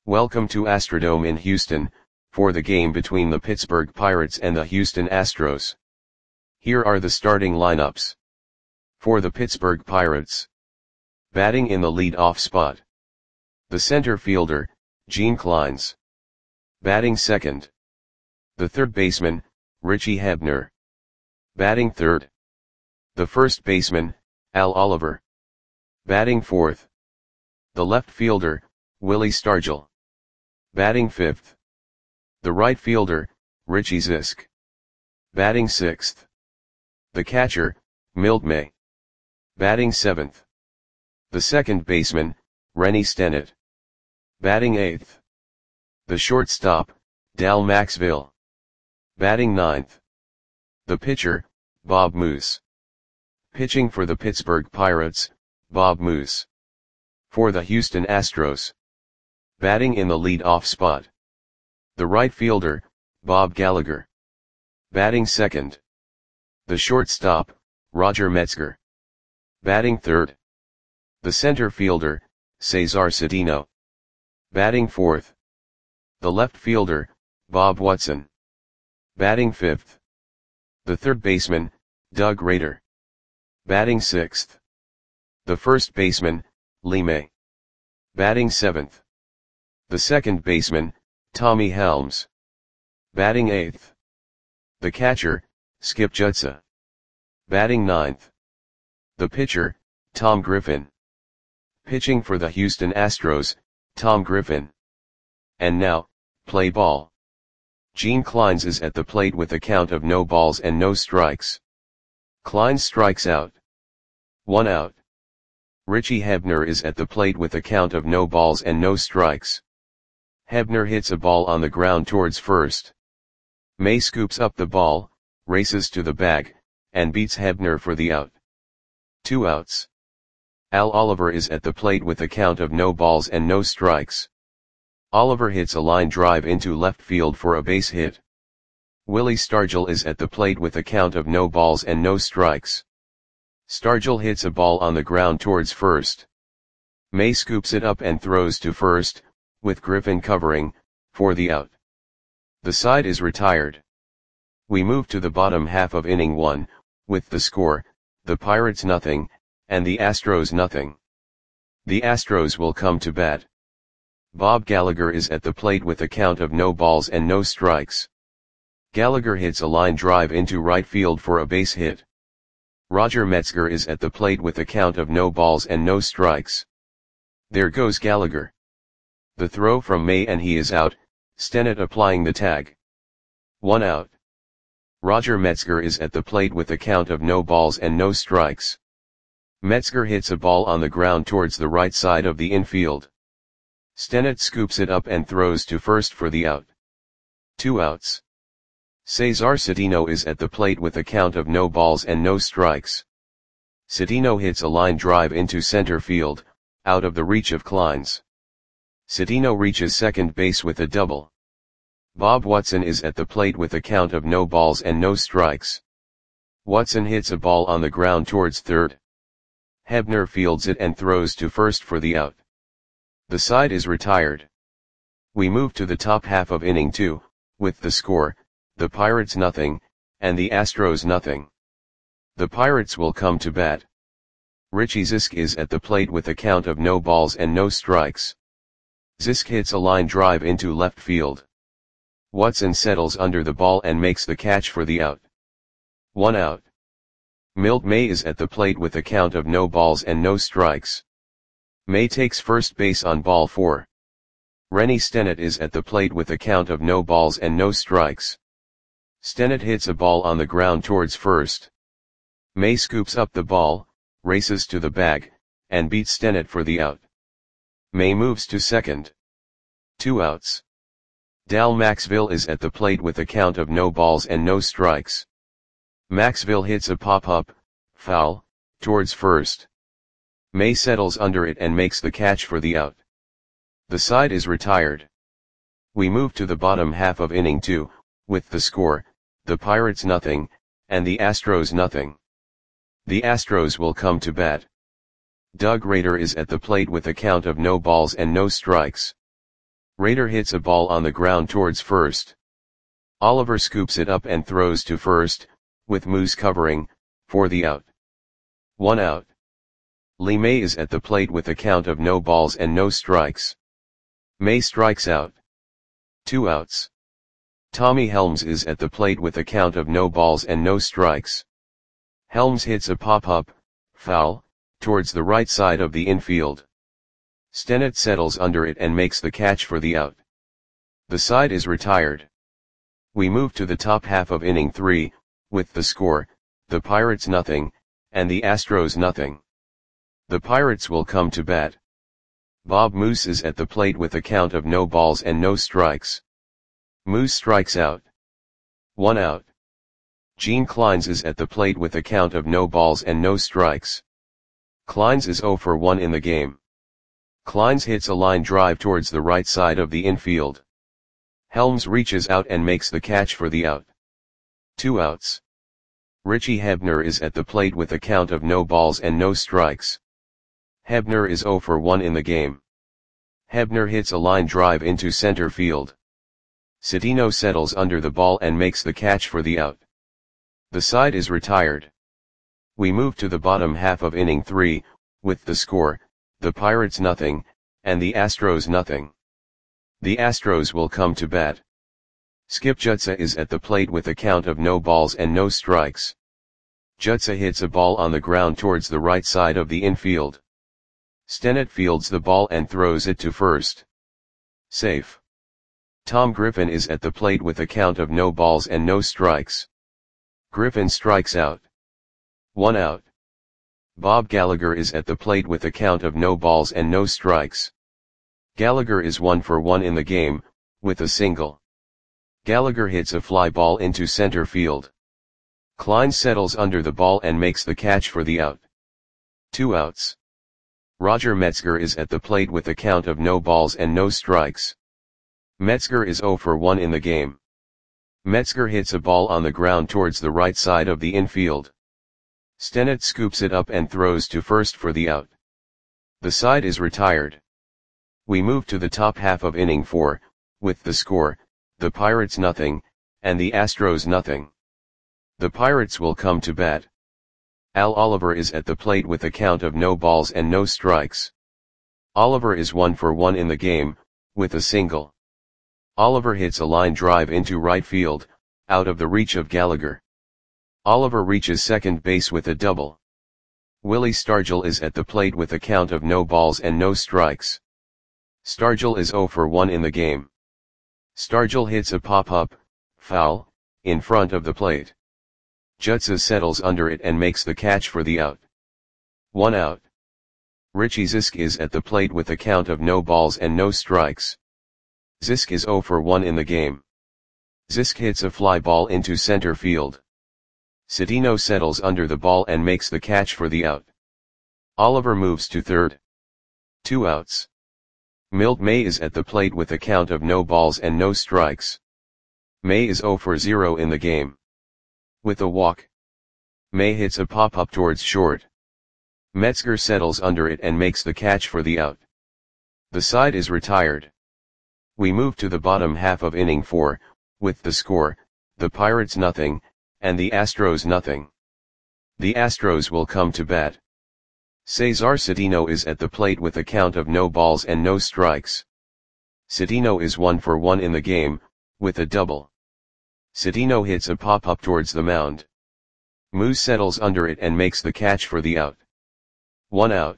Welcome to Astrodome in Houston, for the game between the Pittsburgh Pirates and the Houston Astros. Here are the starting lineups. For the Pittsburgh Pirates. Batting in the lead-off spot. The center fielder, Gene Clines. Batting second. The third baseman, Richie Hebner. Batting third. The first baseman, Al Oliver. Batting fourth. The left fielder, Willie Stargell. Batting fifth. The right fielder, Richie Zisk. Batting sixth. The catcher, Milt May. Batting seventh. The second baseman, Rennie Stennett. Batting eighth. The shortstop, Dal Maxville. Batting ninth. The pitcher, Bob Moose. Pitching for the Pittsburgh Pirates, Bob Moose. For the Houston Astros. Batting in the lead-off spot. The right fielder, Bob Gallagher. Batting second. The shortstop, Roger Metzger. Batting third. The center fielder, Cesar Cedeno. Batting fourth. The left fielder, Bob Watson. Batting fifth. The third baseman, Doug Rader. Batting sixth. The first baseman, Lee May. Batting seventh. The second baseman, Tommy Helms. Batting eighth. The catcher, Skip Jutsa. Batting ninth. The pitcher, Tom Griffin. Pitching for the Houston Astros, Tom Griffin. And now, play ball. Gene Clines is at the plate with a count of no balls and no strikes. Clines strikes out. 1 out. Richie Hebner is at the plate with a count of no balls and no strikes. Hebner hits a ball on the ground towards first. May scoops up the ball, races to the bag, and beats Hebner for the out. 2 outs. Al Oliver is at the plate with a count of no balls and no strikes. Oliver hits a line drive into left field for a base hit. Willie Stargell is at the plate with a count of no balls and no strikes. Stargell hits a ball on the ground towards first. May scoops it up and throws to first, with Griffin covering, for the out. The side is retired. We move to the bottom half of inning 1, with the score, the Pirates nothing, and the Astros nothing. The Astros will come to bat. Bob Gallagher is at the plate with a count of no balls and no strikes. Gallagher hits a line drive into right field for a base hit. Roger Metzger is at the plate with a count of no balls and no strikes. There goes Gallagher. The throw from May and he is out, Stennett applying the tag. 1 out. Roger Metzger is at the plate with a count of no balls and no strikes. Metzger hits a ball on the ground towards the right side of the infield. Stennett scoops it up and throws to first for the out. 2 outs. Cesar Cedeno is at the plate with a count of no balls and no strikes. Cedeno hits a line drive into center field, out of the reach of Clines. Cedeno reaches second base with a double. Bob Watson is at the plate with a count of no balls and no strikes. Watson hits a ball on the ground towards third. Hebner fields it and throws to first for the out. The side is retired. We move to the top half of inning 2, with the score, the Pirates nothing, and the Astros nothing. The Pirates will come to bat. Richie Zisk is at the plate with a count of no balls and no strikes. Zisk hits a line drive into left field. Watson settles under the ball and makes the catch for the out. 1 out. Milt May is at the plate with a count of no balls and no strikes. May takes first base on ball 4. Rennie Stennett is at the plate with a count of no balls and no strikes. Stennett hits a ball on the ground towards first. May scoops up the ball, races to the bag, and beats Stennett for the out. May moves to second. 2 outs. Dal Maxville is at the plate with a count of no balls and no strikes. Maxville hits a pop-up, foul, towards first. May settles under it and makes the catch for the out. The side is retired. We move to the bottom half of inning 2, with the score, the Pirates nothing, and the Astros nothing. The Astros will come to bat. Doug Rader is at the plate with a count of no balls and no strikes. Raider hits a ball on the ground towards first. Oliver scoops it up and throws to first, with Moose covering, for the out. 1 out. Lee May is at the plate with a count of no balls and no strikes. May strikes out. 2 outs. Tommy Helms is at the plate with a count of no balls and no strikes. Helms hits a pop-up, foul, towards the right side of the infield. Stennett settles under it and makes the catch for the out. The side is retired. We move to the top half of inning 3, with the score, the Pirates nothing, and the Astros nothing. The Pirates will come to bat. Bob Moose is at the plate with a count of no balls and no strikes. Moose strikes out. 1 out. Gene Clines is at the plate with a count of no balls and no strikes. Clines is 0 for 1 in the game. Clines hits a line drive towards the right side of the infield. Helms reaches out and makes the catch for the out. 2 outs. Richie Hebner is at the plate with a count of no balls and no strikes. Hebner is 0 for 1 in the game. Hebner hits a line drive into center field. Cedeno settles under the ball and makes the catch for the out. The side is retired. We move to the bottom half of inning 3, with the score, the Pirates nothing, and the Astros nothing. The Astros will come to bat. Skip Jutsa is at the plate with a count of no balls and no strikes. Jutsa hits a ball on the ground towards the right side of the infield. Stennett fields the ball and throws it to first. Safe. Tom Griffin is at the plate with a count of no balls and no strikes. Griffin strikes out. 1 out. Bob Gallagher is at the plate with a count of no balls and no strikes. Gallagher is 1 for 1 in the game, with a single. Gallagher hits a fly ball into center field. Clines settles under the ball and makes the catch for the out. 2 outs. Roger Metzger is at the plate with a count of no balls and no strikes. Metzger is 0 for 1 in the game. Metzger hits a ball on the ground towards the right side of the infield. Stennett scoops it up and throws to first for the out. The side is retired. We move to the top half of inning 4, with the score, the Pirates nothing, and the Astros nothing. The Pirates will come to bat. Al Oliver is at the plate with a count of no balls and no strikes. Oliver is 1 for 1 in the game, with a single. Oliver hits a line drive into right field, out of the reach of Gallagher. Oliver reaches second base with a double. Willie Stargell is at the plate with a count of no balls and no strikes. Stargell is 0 for 1 in the game. Stargell hits a pop-up, foul, in front of the plate. Jutsa settles under it and makes the catch for the out. 1 out. Richie Zisk is at the plate with a count of no balls and no strikes. Zisk is 0 for 1 in the game. Zisk hits a fly ball into center field. Cedeno settles under the ball and makes the catch for the out. Oliver moves to third. 2 outs. Milt May is at the plate with a count of no balls and no strikes. May is 0 for 0 in the game. With a walk. May hits a pop-up towards short. Metzger settles under it and makes the catch for the out. The side is retired. We move to the bottom half of inning 4, with the score, the Pirates nothing, and the Astros nothing. The Astros will come to bat. Cesar Cedeno is at the plate with a count of no balls and no strikes. Cedeno is 1 for 1 in the game, with a double. Cedeno hits a pop-up towards the mound. Moose settles under it and makes the catch for the out. 1 out.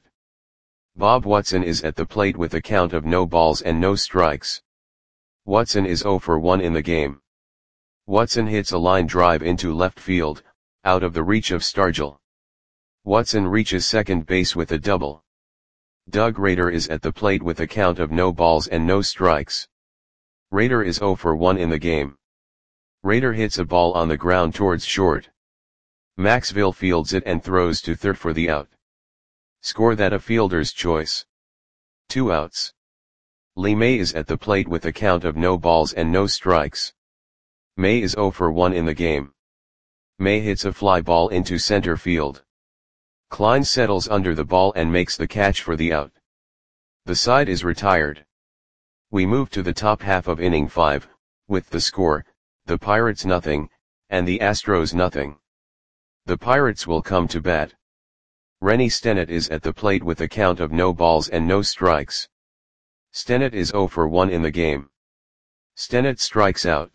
Bob Watson is at the plate with a count of no balls and no strikes. Watson is 0 for 1 in the game. Watson hits a line drive into left field, out of the reach of Stargell. Watson reaches second base with a double. Doug Rader is at the plate with a count of no balls and no strikes. Rader is 0 for 1 in the game. Rader hits a ball on the ground towards short. Maxville fields it and throws to third for the out. Score that a fielder's choice. 2 outs. Lee May is at the plate with a count of no balls and no strikes. May is 0 for 1 in the game. May hits a fly ball into center field. Clines settles under the ball and makes the catch for the out. The side is retired. We move to the top half of inning 5, with the score, the Pirates nothing, and the Astros nothing. The Pirates will come to bat. Rennie Stennett is at the plate with a count of no balls and no strikes. Stennett is 0 for 1 in the game. Stennett strikes out.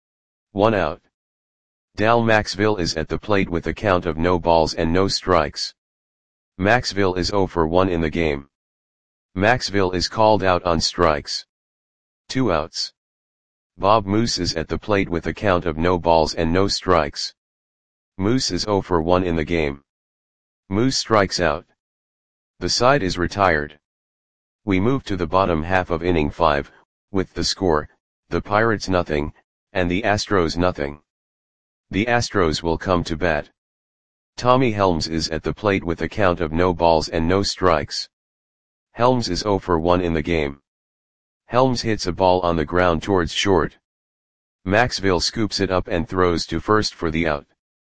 1 out. Dal Maxville is at the plate with a count of no balls and no strikes. Maxville is 0 for 1 in the game. Maxville is called out on strikes. 2 outs. Bob Moose is at the plate with a count of no balls and no strikes. Moose is 0 for 1 in the game. Moose strikes out. The side is retired. We move to the bottom half of inning 5, with the score, the Pirates nothing, and the Astros nothing. The Astros will come to bat. Tommy Helms is at the plate with a count of no balls and no strikes. Helms is 0 for 1 in the game. Helms hits a ball on the ground towards short. Maxville scoops it up and throws to first for the out.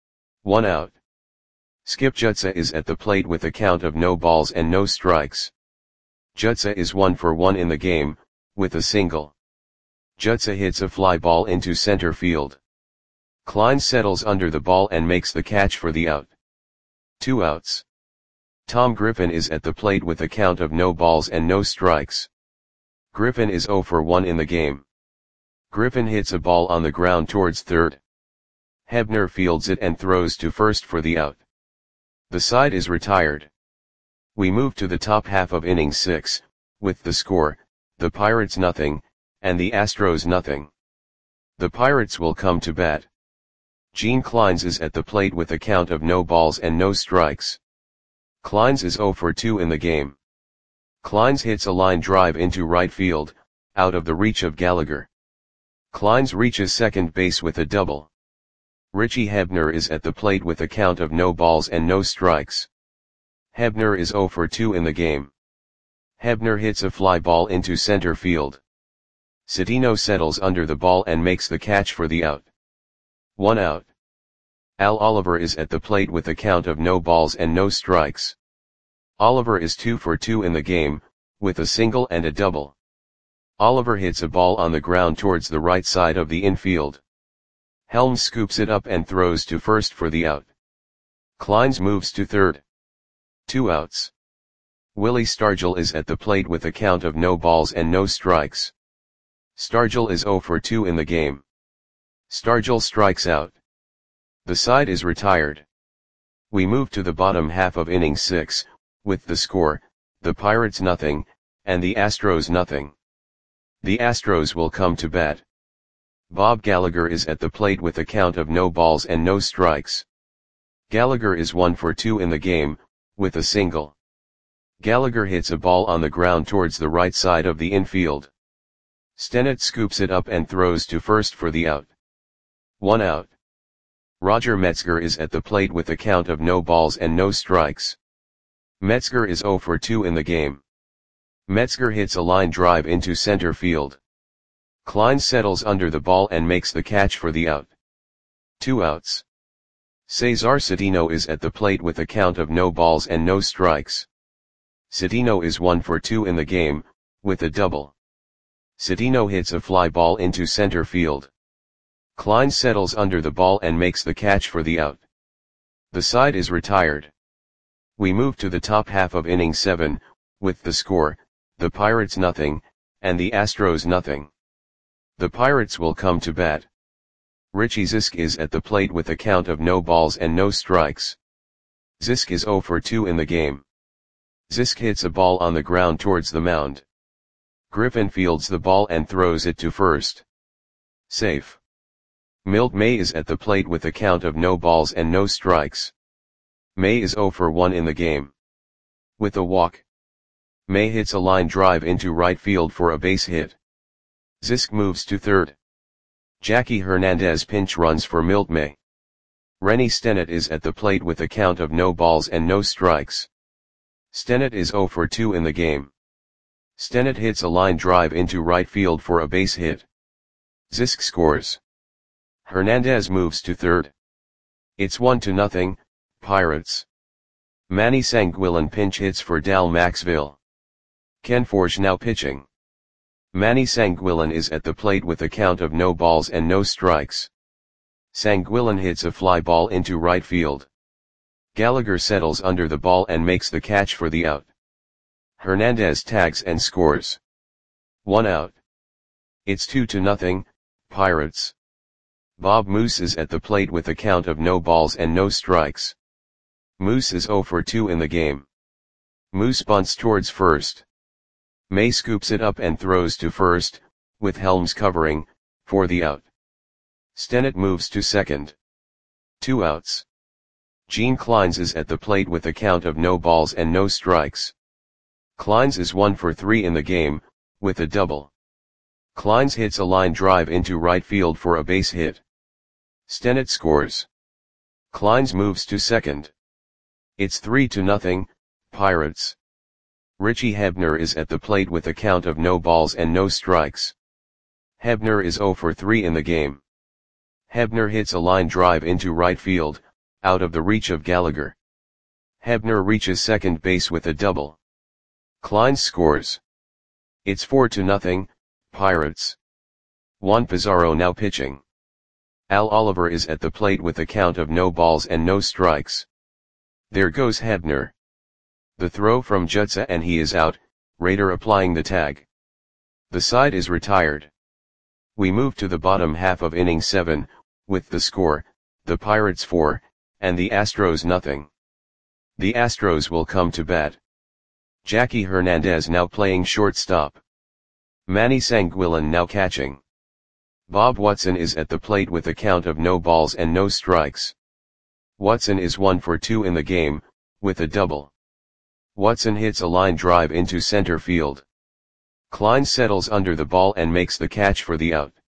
1 out. Skip Jutsa is at the plate with a count of no balls and no strikes. Jutsa is 1 for 1 in the game, with a single. Jutsa hits a fly ball into center field. Klein settles under the ball and makes the catch for the out. 2 outs. Tom Griffin is at the plate with a count of no balls and no strikes. Griffin is 0 for 1 in the game. Griffin hits a ball on the ground towards third. Hebner fields it and throws to first for the out. The side is retired. We move to the top half of inning 6, with the score, the Pirates nothing, and the Astros nothing. The Pirates will come to bat. Gene Kleins is at the plate with a count of no balls and no strikes. Kleins is 0 for 2 in the game. Kleins hits a line drive into right field, out of the reach of Gallagher. Kleins reaches second base with a double. Richie Hebner is at the plate with a count of no balls and no strikes. Hebner is 0 for 2 in the game. Hebner hits a fly ball into center field. Citino settles under the ball and makes the catch for the out. 1 out. Al Oliver is at the plate with a count of no balls and no strikes. Oliver is 2 for 2 in the game, with a single and a double. Oliver hits a ball on the ground towards the right side of the infield. Helms scoops it up and throws to first for the out. Kleins moves to third. 2 outs. Willie Stargell is at the plate with a count of no balls and no strikes. Stargell is 0 for 2 in the game. Stargell strikes out. The side is retired. We move to the bottom half of inning 6, with the score, the Pirates nothing, and the Astros nothing. The Astros will come to bat. Bob Gallagher is at the plate with a count of no balls and no strikes. Gallagher is 1 for 2 in the game, with a single. Gallagher hits a ball on the ground towards the right side of the infield. Stennett scoops it up and throws to first for the out. 1 out. Roger Metzger is at the plate with a count of no balls and no strikes. Metzger is 0 for 2 in the game. Metzger hits a line drive into center field. Klein settles under the ball and makes the catch for the out. 2 outs. Cesar Citino is at the plate with a count of no balls and no strikes. Citino is 1 for 2 in the game, with a double. Citino hits a fly ball into center field. Klein settles under the ball and makes the catch for the out. The side is retired. We move to the top half of inning 7, with the score, the Pirates nothing, and the Astros nothing. The Pirates will come to bat. Richie Zisk is at the plate with a count of no balls and no strikes. Zisk is 0 for 2 in the game. Zisk hits a ball on the ground towards the mound. Griffin fields the ball and throws it to first. Safe. Milt May is at the plate with a count of no balls and no strikes. May is 0 for 1 in the game. With a walk. May hits a line drive into right field for a base hit. Zisk moves to third. Jackie Hernandez pinch runs for Milt May. Rennie Stennett is at the plate with a count of no balls and no strikes. Stennett is 0 for 2 in the game. Stennett hits a line drive into right field for a base hit. Zisk scores. Hernandez moves to third. It's 1-0, Pirates. Manny Sanguillen pinch hits for Dal Maxville. Ken Forge now pitching. Manny Sanguillen is at the plate with a count of no balls and no strikes. Sanguillen hits a fly ball into right field. Gallagher settles under the ball and makes the catch for the out. Hernandez tags and scores. 1 out. It's 2-0, Pirates. Bob Moose is at the plate with a count of no balls and no strikes. Moose is 0 for 2 in the game. Moose bunts towards first. May scoops it up and throws to first, with Helms covering, for the out. Stennett moves to second. 2 outs. Gene Clines is at the plate with a count of no balls and no strikes. Clines is 1 for 3 in the game, with a double. Clines hits a line drive into right field for a base hit. Stennett scores. Clines moves to second. It's 3-0, Pirates. Richie Hebner is at the plate with a count of no balls and no strikes. Hebner is 0 for 3 in the game. Hebner hits a line drive into right field, out of the reach of Gallagher. Hebner reaches second base with a double. Clines scores. It's 4-0, Pirates. Juan Pizarro now pitching. Al Oliver is at the plate with a count of no balls and no strikes. There goes Hebner. The throw from Jutsa and he is out, Rader applying the tag. The side is retired. We move to the bottom half of inning 7, with the score, the Pirates 4, and the Astros nothing. The Astros will come to bat. Jackie Hernandez now playing shortstop. Manny Sanguillen now catching. Bob Watson is at the plate with a count of no balls and no strikes. Watson is 1 for 2 in the game, with a double. Watson hits a line drive into center field. Clines settles under the ball and makes the catch for the out.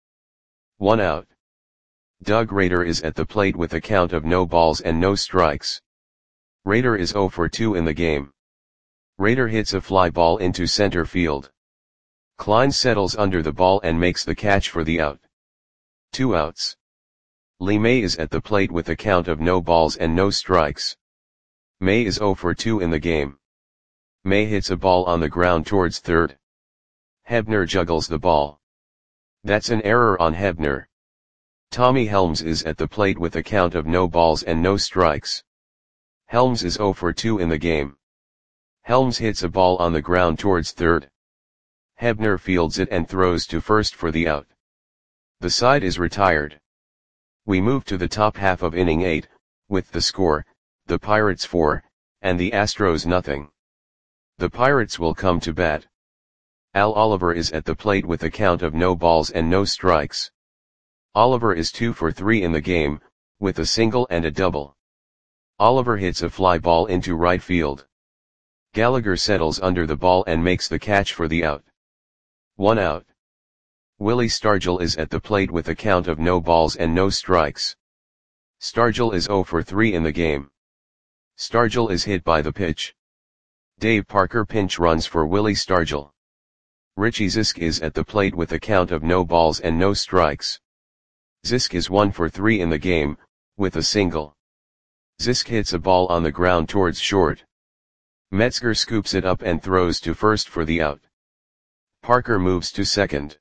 1 out. Doug Rader is at the plate with a count of no balls and no strikes. Rader is 0 for 2 in the game. Rader hits a fly ball into center field. Clines settles under the ball and makes the catch for the out. 2 outs. Lee May is at the plate with a count of no balls and no strikes. May is 0 for 2 in the game. May hits a ball on the ground towards third. Hebner juggles the ball. That's an error on Hebner. Tommy Helms is at the plate with a count of no balls and no strikes. Helms is 0 for 2 in the game. Helms hits a ball on the ground towards third. Hebner fields it and throws to first for the out. The side is retired. We move to the top half of inning 8, with the score, the Pirates 4, and the Astros nothing. The Pirates will come to bat. Al Oliver is at the plate with a count of no balls and no strikes. Oliver is 2 for 3 in the game, with a single and a double. Oliver hits a fly ball into right field. Gallagher settles under the ball and makes the catch for the out. 1 out. Willie Stargell is at the plate with a count of no balls and no strikes. Stargell is 0 for 3 in the game. Stargell is hit by the pitch. Dave Parker pinch runs for Willie Stargell. Richie Zisk is at the plate with a count of no balls and no strikes. Zisk is 1 for 3 in the game, with a single. Zisk hits a ball on the ground towards short. Metzger scoops it up and throws to first for the out. Parker moves to second.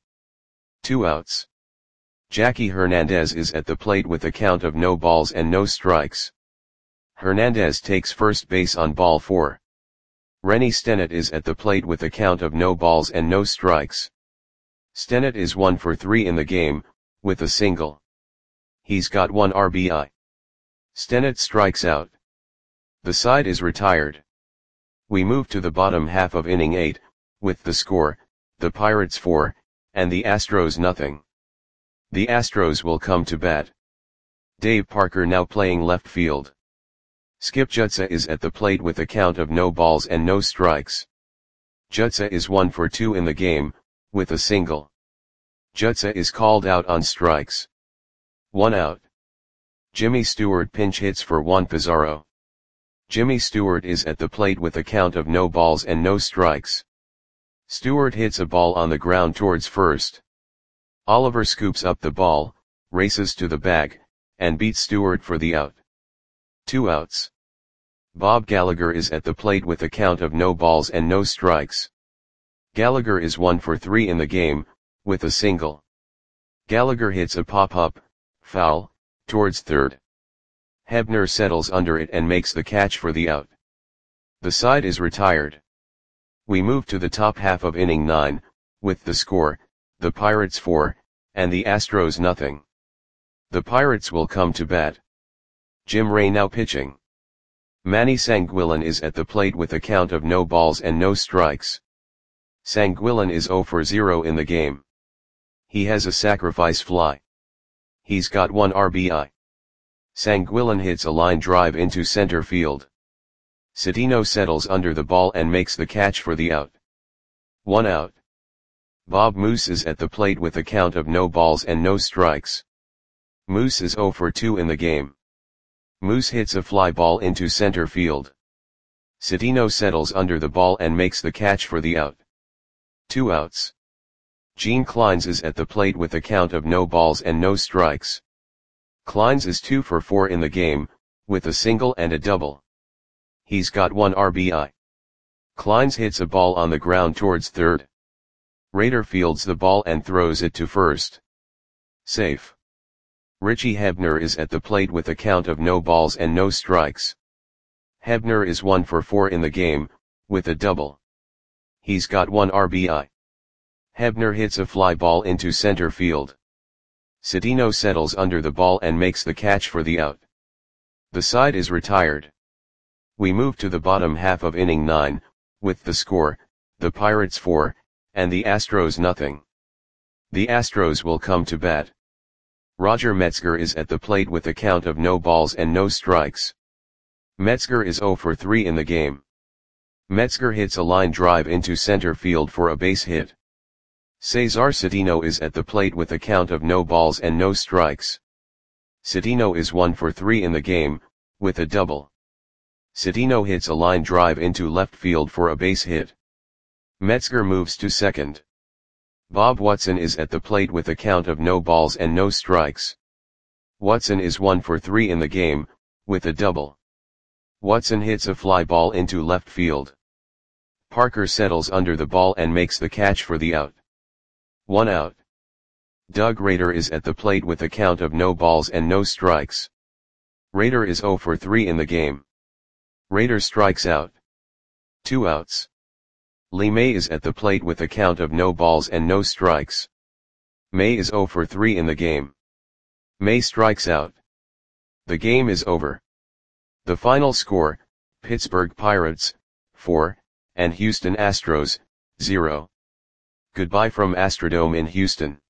2 outs. Jackie Hernandez is at the plate with a count of no balls and no strikes. Hernandez takes first base on ball 4. Rennie Stennett is at the plate with a count of no balls and no strikes. Stennett is 1 for 3 in the game, with a single. He's got 1 RBI. Stennett strikes out. The side is retired. We move to the bottom half of inning 8, with the score, the Pirates 4, and the Astros nothing. The Astros will come to bat. Dave Parker now playing left field. Skip Jutsa is at the plate with a count of no balls and no strikes. Jutsa is 1 for 2 in the game, with a single. Jutsa is called out on strikes. 1 out. Jimmy Stewart pinch hits for Juan Pizarro. Jimmy Stewart is at the plate with a count of no balls and no strikes. Stewart hits a ball on the ground towards first. Oliver scoops up the ball, races to the bag, and beats Stewart for the out. 2 outs. Bob Gallagher is at the plate with a count of no balls and no strikes. Gallagher is 1 for 3 in the game, with a single. Gallagher hits a pop-up, foul, towards third. Hebner settles under it and makes the catch for the out. The side is retired. We move to the top half of inning 9, with the score, the Pirates 4, and the Astros nothing. The Pirates will come to bat. Jim Ray now pitching. Manny Sanguillen is at the plate with a count of no balls and no strikes. Sanguillen is 0 for 0 in the game. He has a sacrifice fly. He's got 1 RBI. Sanguillen hits a line drive into center field. Cedeno settles under the ball and makes the catch for the out. 1 out. Bob Moose is at the plate with a count of no balls and no strikes. Moose is 0 for 2 in the game. Moose hits a fly ball into center field. Cedeno settles under the ball and makes the catch for the out. 2 outs. Gene Kleins is at the plate with a count of no balls and no strikes. Kleins is 2 for 4 in the game, with a single and a double. He's got 1 RBI. Kleins hits a ball on the ground towards third. Rader fields the ball and throws it to first. Safe. Richie Hebner is at the plate with a count of no balls and no strikes. Hebner is 1 for 4 in the game, with a double. He's got 1 RBI. Hebner hits a fly ball into center field. Cedeno settles under the ball and makes the catch for the out. The side is retired. We move to the bottom half of inning 9, with the score, the Pirates 4, and the Astros nothing. The Astros will come to bat. Roger Metzger is at the plate with a count of no balls and no strikes. Metzger is 0 for 3 in the game. Metzger hits a line drive into center field for a base hit. Cesar Cedeno is at the plate with a count of no balls and no strikes. Cedeno is 1 for 3 in the game, with a double. Cedeno hits a line drive into left field for a base hit. Metzger moves to second. Bob Watson is at the plate with a count of no balls and no strikes. Watson is 1 for 3 in the game, with a double. Watson hits a fly ball into left field. Parker settles under the ball and makes the catch for the out. 1 out. Doug Rader is at the plate with a count of no balls and no strikes. Rader is 0 for 3 in the game. Rader strikes out. 2 outs. Lee May is at the plate with a count of no balls and no strikes. May is 0 for 3 in the game. May strikes out. The game is over. The final score, Pittsburgh Pirates, 4, and Houston Astros, 0. Goodbye from Astrodome in Houston.